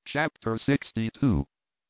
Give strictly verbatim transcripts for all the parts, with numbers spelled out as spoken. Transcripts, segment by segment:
Chapter sixty-two.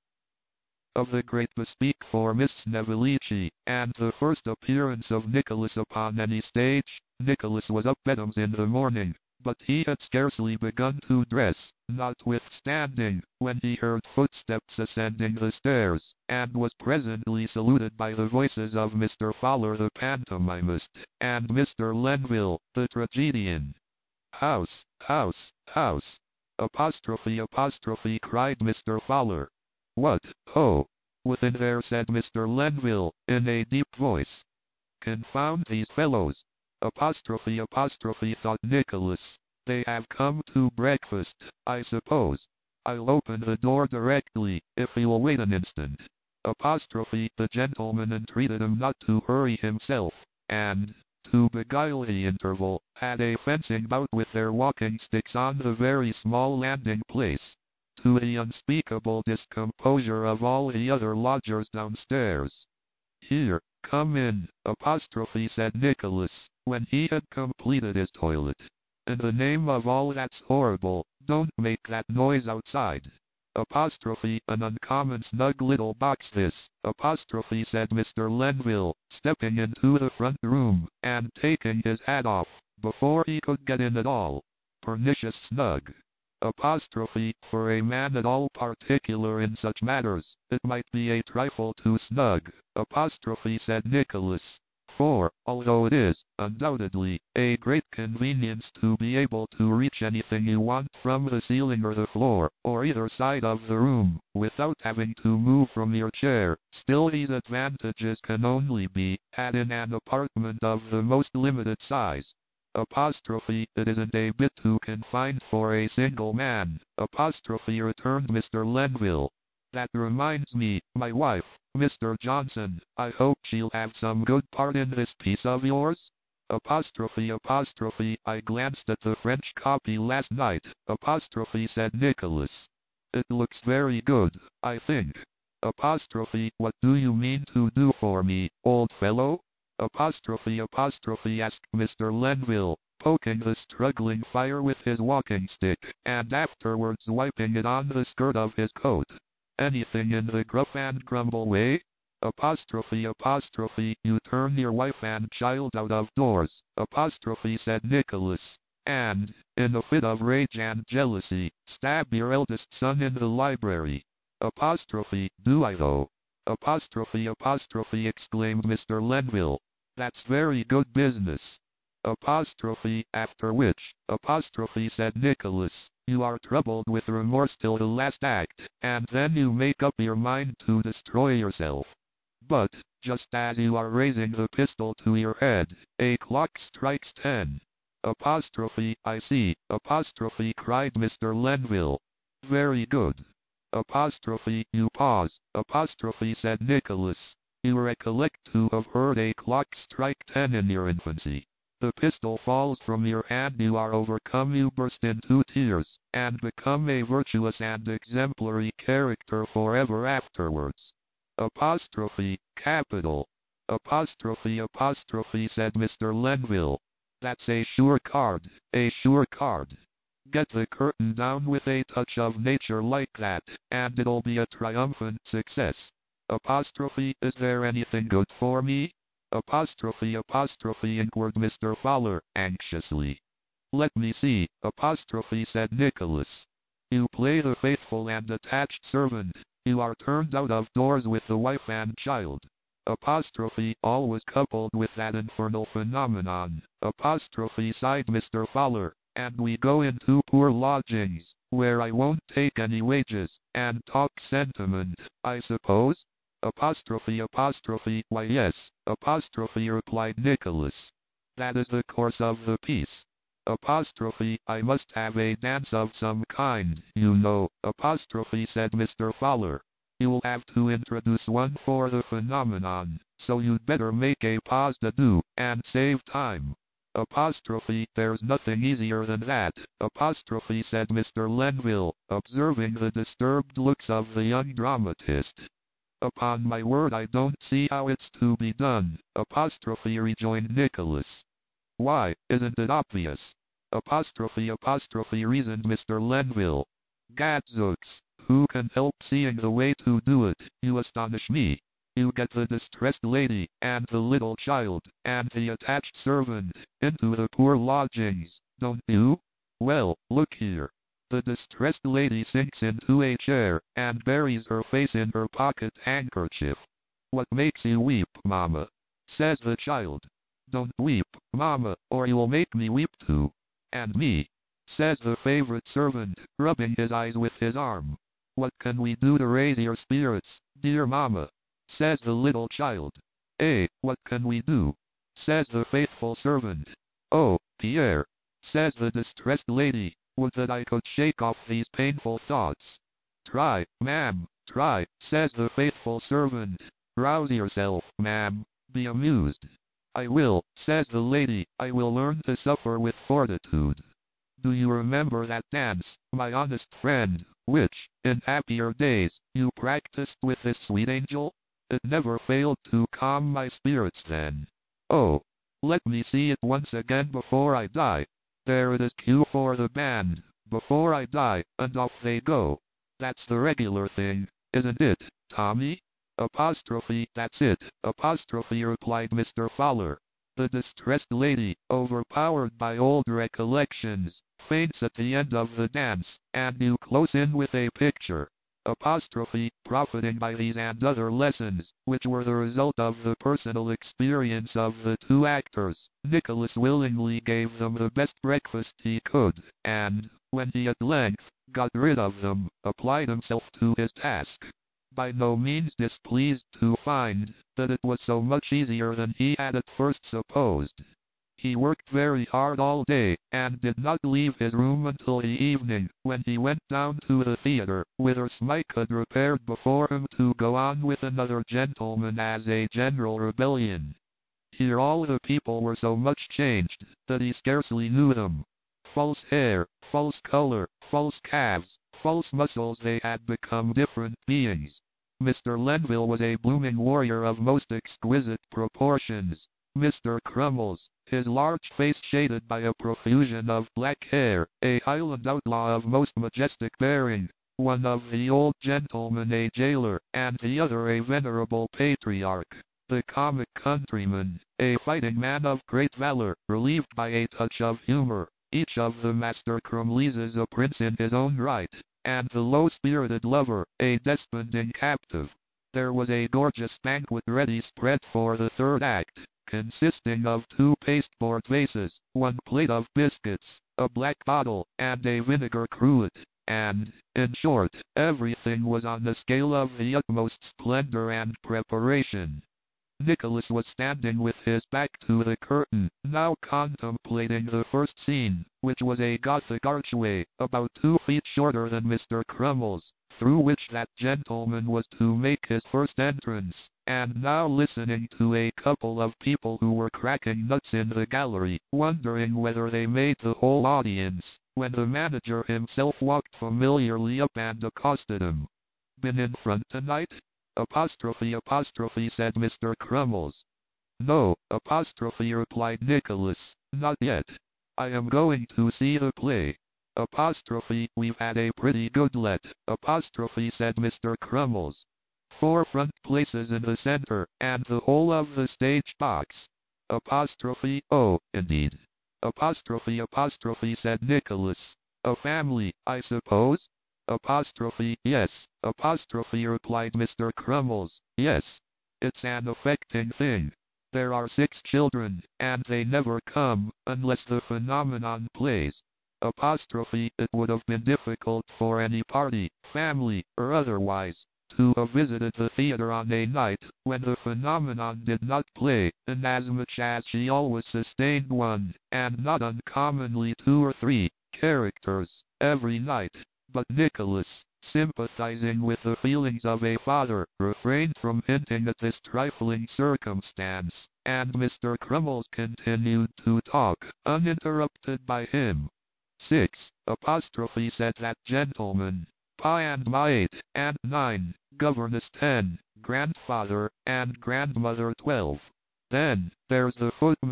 Of the Great Bespeak for Miss Snevillici, and the first appearance of Nicholas upon any stage. Nicholas was up betimes in the morning, but he had scarcely begun to dress, notwithstanding, when he heard footsteps ascending the stairs, and was presently saluted by the voices of Mister Fowler the pantomimist, and Mister Lenville the tragedian. "House, house, house!" Apostrophe, apostrophe, cried Mister Fowler. "What, ho! Within there," said Mister Lenville, in a deep voice. "Confound these fellows!" Apostrophe, apostrophe, thought Nicholas. "They have come to breakfast, I suppose. I'll open the door directly, if he'll wait an instant." Apostrophe, the gentleman entreated him not to hurry himself, and, to beguile the interval, had a fencing bout with their walking sticks on the very small landing place, to the unspeakable discomposure of all the other lodgers downstairs. "Here, come in," apostrophe said Nicholas, when he had completed his toilet. "In the name of all that's horrible, don't make that noise outside." Apostrophe, an uncommon snug little box this, apostrophe said Mister Lenville, stepping into the front room, and taking his hat off, before he could get in at all. "Pernicious snug." Apostrophe, for a man at all particular in such matters, it might be a trifle too snug, apostrophe said Nicholas, for, although it is, undoubtedly, a great convenience to be able to reach anything you want from the ceiling or the floor, or either side of the room, without having to move from your chair, still these advantages can only be had in an apartment of the most limited size. Apostrophe, it isn't a bit too confined for a single man, apostrophe returned Mister Lenville. "That reminds me, my wife, Mister Johnson, I hope she'll have some good part in this piece of yours?" Apostrophe, apostrophe, I glanced at the French copy last night, apostrophe said Nicholas. "It looks very good, I think." Apostrophe, what do you mean to do for me, old fellow? Apostrophe, apostrophe asked Mister Lenville, poking the struggling fire with his walking stick, and afterwards wiping it on the skirt of his coat. "Anything in the gruff and grumble way?" Apostrophe, apostrophe, you turn your wife and child out of doors, apostrophe said Nicholas, and, in a fit of rage and jealousy, stab your eldest son in the library. Apostrophe, do I though? Apostrophe, apostrophe exclaimed Mister Lenville. "That's very good business." Apostrophe, after which, apostrophe said Nicholas, you are troubled with remorse till the last act, and then you make up your mind to destroy yourself. But, just as you are raising the pistol to your head, a clock strikes ten. Apostrophe, I see, apostrophe cried Mister Lenville. "Very good." Apostrophe, you pause, apostrophe said Nicholas. "You recollect to have heard a clock strike ten in your infancy. The pistol falls from your hand, you are overcome, you burst into tears, and become a virtuous and exemplary character forever afterwards." Apostrophe, capital. Apostrophe, apostrophe said Mister Lenville. "That's a sure card, a sure card. Get the curtain down with a touch of nature like that, and it'll be a triumphant success." Apostrophe, is there anything good for me? Apostrophe, apostrophe inquired Mister Fowler, anxiously. "Let me see," apostrophe said Nicholas. "You play the faithful and attached servant. You are turned out of doors with the wife and child." Apostrophe, always coupled with that infernal phenomenon, apostrophe sighed Mister Fowler, "and we go into poor lodgings, where I won't take any wages, and talk sentiment, I suppose?" Apostrophe, apostrophe, why yes, apostrophe replied Nicholas. "That is the course of the piece." Apostrophe, I must have a dance of some kind, you know, apostrophe said Mister Fowler. "You'll have to introduce one for the phenomenon, so you'd better make a pas de deux, and save time." Apostrophe, there's nothing easier than that, apostrophe said Mister Lenville, observing the disturbed looks of the young dramatist. "Upon my word I don't see how it's to be done," apostrophe rejoined Nicholas. "Why, isn't it obvious?" Apostrophe, apostrophe reasoned Mister Lenville. "Gadzooks, who can help seeing the way to do it? You astonish me. You get the distressed lady, and the little child, and the attached servant, into the poor lodgings, don't you? Well, look here. The distressed lady sinks into a chair, and buries her face in her pocket handkerchief. What makes you weep, Mamma? Says the child. Don't weep, Mamma, or you'll make me weep too. And me? Says the favorite servant, rubbing his eyes with his arm. What can we do to raise your spirits, dear Mamma? Says the little child. Eh, what can we do? Says the faithful servant. Oh, Pierre, says the distressed lady, would that I could shake off these painful thoughts. Try, ma'am, try, says the faithful servant. Rouse yourself, ma'am, be amused. I will, says the lady, I will learn to suffer with fortitude. Do you remember that dance, my honest friend, which, in happier days, you practiced with this sweet angel? It never failed to calm my spirits then. Oh, let me see it once again before I die. There it is, cue for the band, before I die, and off they go. That's the regular thing, isn't it, Tommy? Apostrophe, that's it, apostrophe, replied Mister Fowler. The distressed lady, overpowered by old recollections, faints at the end of the dance, and you close in with a picture. Apostrophe, profiting by these and other lessons, which were the result of the personal experience of the two actors, Nicholas willingly gave them the best breakfast he could, and, when he at length got rid of them, applied himself to his task. By no means displeased to find that it was so much easier than he had at first supposed. He worked very hard all day, and did not leave his room until the evening, when he went down to the theatre, whither Smike had repaired before him to go on with another gentleman as a general rebellion. Here all the people were so much changed, that he scarcely knew them. False hair, false color, false calves, false muscles, they had become different beings. Mister Lenville was a blooming warrior of most exquisite proportions. Mister Crummles, his large face shaded by a profusion of black hair, a Highland outlaw of most majestic bearing, one of the old gentlemen a jailer, and the other a venerable patriarch. The comic countryman, a fighting man of great valor, relieved by a touch of humor. Each of the Master Crumleys a prince in his own right, and the low-spirited lover, a desponding captive. There was a gorgeous banquet ready spread for the third act, consisting of two pasteboard vases, one plate of biscuits, a black bottle, and a vinegar cruet, and, in short, everything was on the scale of the utmost splendor and preparation. Nicholas was standing with his back to the curtain, now contemplating the first scene, which was a Gothic archway, about two feet shorter than Mister Crummles, through which that gentleman was to make his first entrance, and now listening to a couple of people who were cracking nuts in the gallery, wondering whether they made the whole audience, when the manager himself walked familiarly up and accosted him. Been in front tonight? Apostrophe, apostrophe, said Mister Crummles. No, apostrophe, replied Nicholas, not yet. I am going to see the play. Apostrophe, we've had a pretty good let. Apostrophe, said Mister Crummles. Four front places in the center, and the whole of the stage box. Apostrophe, oh, indeed. Apostrophe, apostrophe, said Nicholas. A family, I suppose? Apostrophe, yes. Apostrophe, replied Mister Crummles. Yes. It's an affecting thing. There are six children, and they never come, unless the phenomenon plays. Apostrophe, it would have been difficult for any party, family, or otherwise, to have visited the theater on a night when the phenomenon did not play, inasmuch as she always sustained one, and not uncommonly two or three, characters, every night. But Nicholas, sympathizing with the feelings of a father, refrained from hinting at this trifling circumstance, and Mister Crummles continued to talk, uninterrupted by him. Six, apostrophe, said that gentleman. Pa and ma eight, and nine, governess ten, grandfather and grandmother twelve. Then, there's the footman,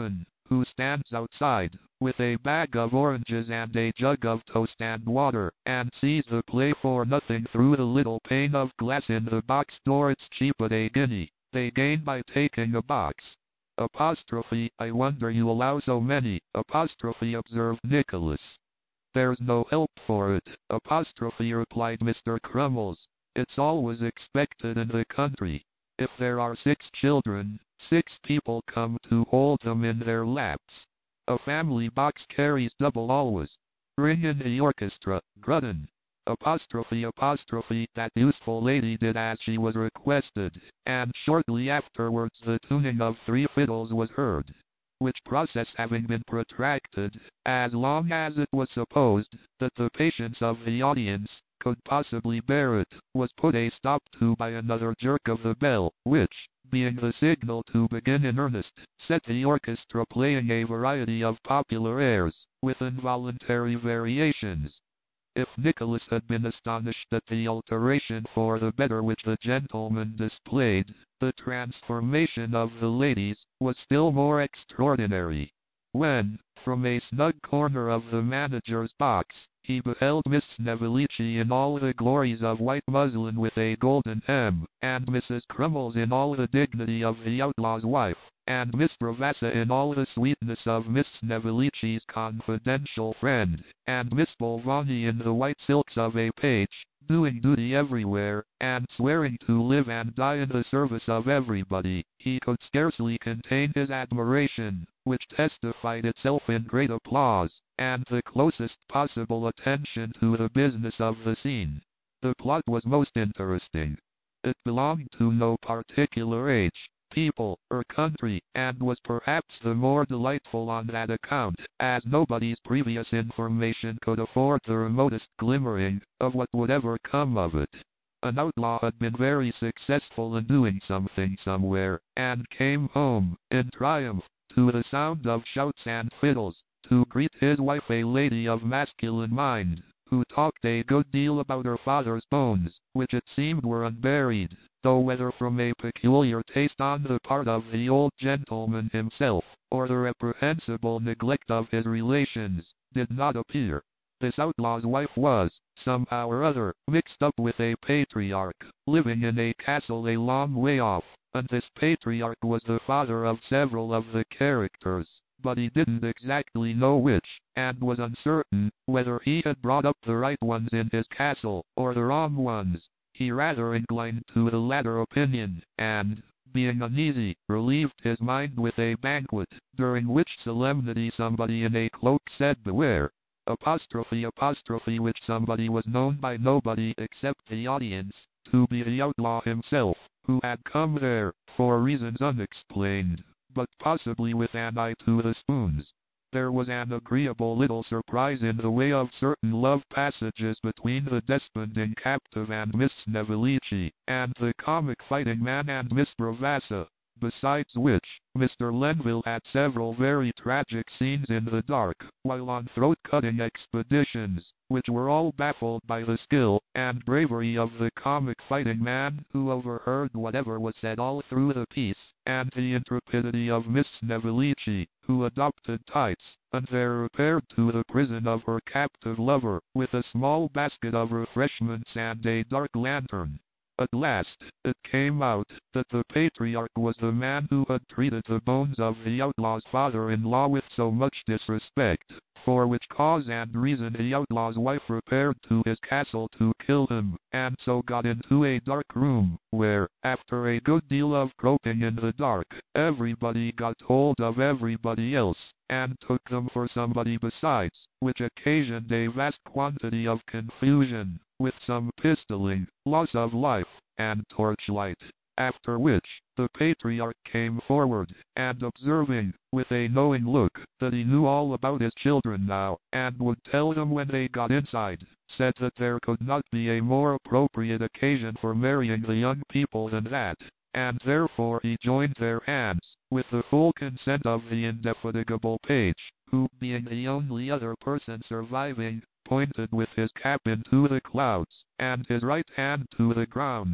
who stands outside, with a bag of oranges and a jug of toast and water, and sees the play for nothing through the little pane of glass in the box door. It's cheap at a guinea. They gain by taking a box. Apostrophe, I wonder you allow so many, apostrophe, observed Nicholas. There's no help for it, apostrophe, replied Mister Crummles. It's always expected in the country. If there are six children, six people come to hold them in their laps. A family box carries double always. Ring in the orchestra, Grudden. Apostrophe, apostrophe, that useful lady did as she was requested, and shortly afterwards the tuning of three fiddles was heard, which process having been protracted, as long as it was supposed that the patience of the audience could possibly bear it, was put a stop to by another jerk of the bell, which, being the signal to begin in earnest, set the orchestra playing a variety of popular airs, with involuntary variations. If Nicholas had been astonished at the alteration for the better which the gentlemen displayed, the transformation of the ladies was still more extraordinary. When, from a snug corner of the manager's box, he beheld Miss Snevillici in all the glories of white muslin with a golden hem, and Missus Crummles in all the dignity of the outlaw's wife, and Miss Bravassa in all the sweetness of Miss Snevillici's confidential friend, and Miss Bolvani in the white silks of a page, doing duty everywhere, and swearing to live and die in the service of everybody, he could scarcely contain his admiration, which testified itself in great applause, and the closest possible attention to the business of the scene. The plot was most interesting. It belonged to no particular age, people, or country, and was perhaps the more delightful on that account, as nobody's previous information could afford the remotest glimmering of what would ever come of it. An outlaw had been very successful in doing something somewhere, and came home, in triumph, to the sound of shouts and fiddles, to greet his wife, a lady of masculine mind, who talked a good deal about her father's bones, which it seemed were unburied, though whether from a peculiar taste on the part of the old gentleman himself, or the reprehensible neglect of his relations, did not appear. This outlaw's wife was, somehow or other, mixed up with a patriarch, living in a castle a long way off, and this patriarch was the father of several of the characters, but he didn't exactly know which, and was uncertain whether he had brought up the right ones in his castle, or the wrong ones. He rather inclined to the latter opinion, and, being uneasy, relieved his mind with a banquet, during which solemnity somebody in a cloak said, "Beware!" Apostrophe, apostrophe, which somebody was known by nobody except the audience to be the outlaw himself, who had come there, for reasons unexplained, but possibly with an eye to the spoons. There was an agreeable little surprise in the way of certain love passages between the desponding captive and Miss Snevillici, and the comic fighting man and Miss Bravassa, besides which, Mister Lenville had several very tragic scenes in the dark, while on throat-cutting expeditions, which were all baffled by the skill and bravery of the comic fighting man, who overheard whatever was said all through the piece, and the intrepidity of Miss Snevillici, who adopted tights, and there repaired to the prison of her captive lover, with a small basket of refreshments and a dark lantern. At last, it came out that the patriarch was the man who had treated the bones of the outlaw's father-in-law with so much disrespect, for which cause and reason the outlaw's wife repaired to his castle to kill him, and so got into a dark room, where, after a good deal of groping in the dark, everybody got hold of everybody else, and took them for somebody besides, which occasioned a vast quantity of confusion, with some pistoling, loss of life, and torchlight. After which, the patriarch came forward, and observing, with a knowing look, that he knew all about his children now, and would tell them when they got inside, said that there could not be a more appropriate occasion for marrying the young people than that, and therefore he joined their hands, with the full consent of the indefatigable page, who, being the only other person surviving, pointed with his cap into the clouds, and his right hand to the ground.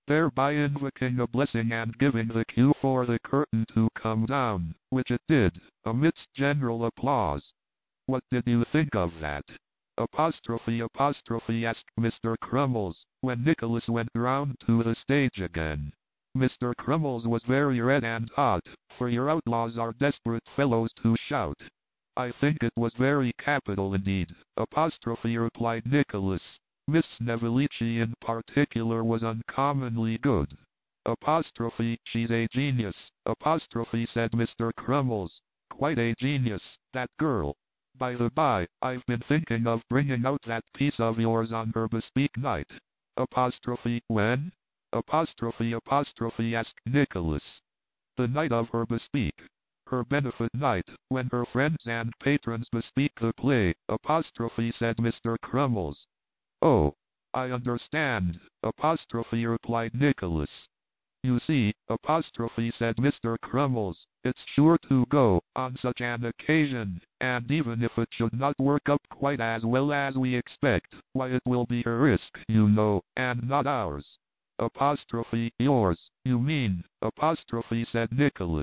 thereby invoking a blessing and giving the cue for the curtain to come down, which it did, amidst general applause. What did you think of that? Apostrophe apostrophe asked Mister Crummles, when Nicholas went round to the stage again. Mister Crummles was very red and hot, for your outlaws are desperate fellows to shout. I think it was very capital indeed, apostrophe replied Nicholas. Miss Snevillici in particular was uncommonly good. Apostrophe, she's a genius, apostrophe said Mister Crummles. Quite a genius, that girl. By the by, I've been thinking of bringing out that piece of yours on her bespeak night. Apostrophe, when? Apostrophe apostrophe asked Nicholas. The night of her bespeak. Her benefit night, when her friends and patrons bespeak the play, apostrophe said Mister Crummles. Oh, I understand, apostrophe replied Nicholas. You see, apostrophe said Mister Crummles, it's sure to go, on such an occasion, and even if it should not work up quite as well as we expect, why it will be a risk, you know, and not ours. Apostrophe, yours, you mean, apostrophe said Nicholas.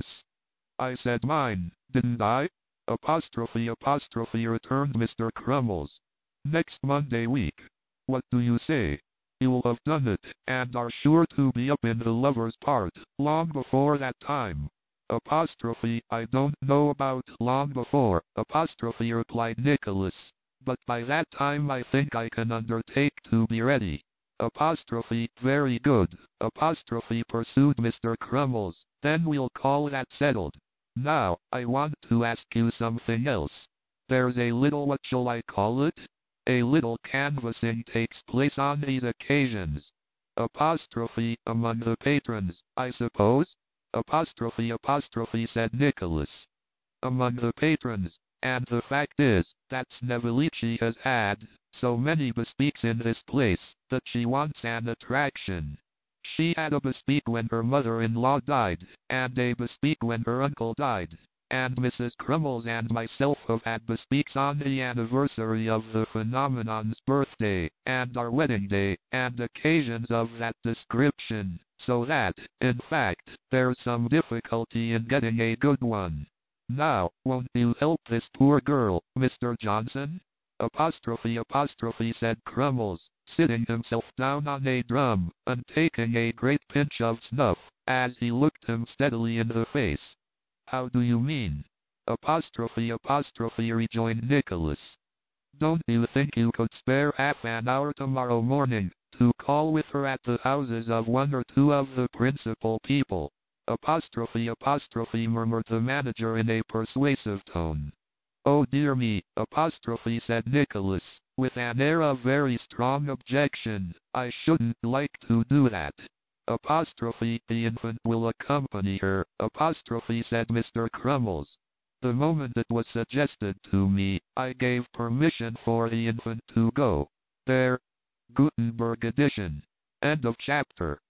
I said mine, didn't I? Apostrophe apostrophe returned Mister Crummles. Next Monday week. What do you say? You'll have done it, and are sure to be up in the lover's part, long before that time. Apostrophe, I don't know about long before, apostrophe replied Nicholas, but by that time I think I can undertake to be ready. Apostrophe, very good, apostrophe pursued Mister Crummles, then we'll call that settled. Now, I want to ask you something else. There's a little, what shall I call it? A little canvassing takes place on these occasions. Apostrophe, among the patrons, I suppose? Apostrophe apostrophe said Nicholas. Among the patrons, and the fact is, that Snevillici has had so many bespeaks in this place, that she wants an attraction. She had a bespeak when her mother-in-law died, and a bespeak when her uncle died. And Missus Crummles and myself have had bespeaks on the anniversary of the phenomenon's birthday, and our wedding day, and occasions of that description, so that, in fact, there's some difficulty in getting a good one. Now, won't you help this poor girl, Mister Johnson? Apostrophe apostrophe said Crummles, sitting himself down on a drum, and taking a great pinch of snuff, as he looked him steadily in the face. How do you mean? Apostrophe apostrophe rejoined Nicholas. Don't you think you could spare half an hour tomorrow morning, to call with her at the houses of one or two of the principal people? Apostrophe apostrophe murmured the manager in a persuasive tone. Oh dear me, apostrophe said Nicholas, with an air of very strong objection, I shouldn't like to do that. Apostrophe, the infant will accompany her, apostrophe said Mister Crummles. The moment it was suggested to me, I gave permission for the infant to go. There. Gutenberg edition. End of chapter.